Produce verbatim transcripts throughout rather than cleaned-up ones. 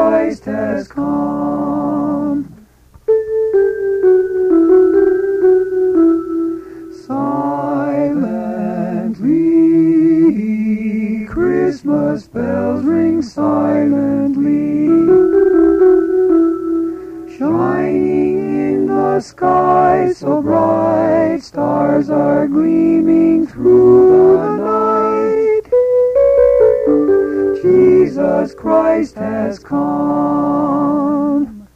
Christ has come. Silently, Christmas bells ring silently, shining in the sky so bright, stars are gleaming through the night. Jesus Christ has come.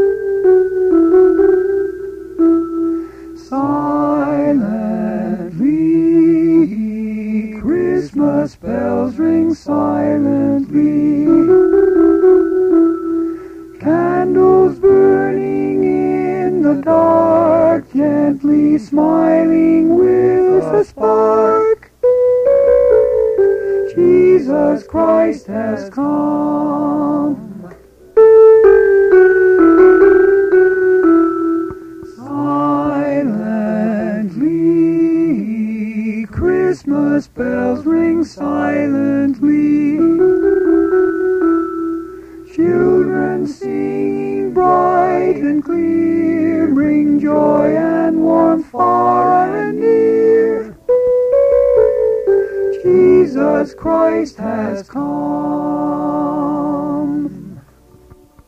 Silently, Christmas bells ring silently, candles burning in the dark, gently smiling with a spark. Jesus Christ has come. Silently, Christmas bells ring silently, children singing bright and clear, bring joy and warmth far and near. Jesus Christ has come.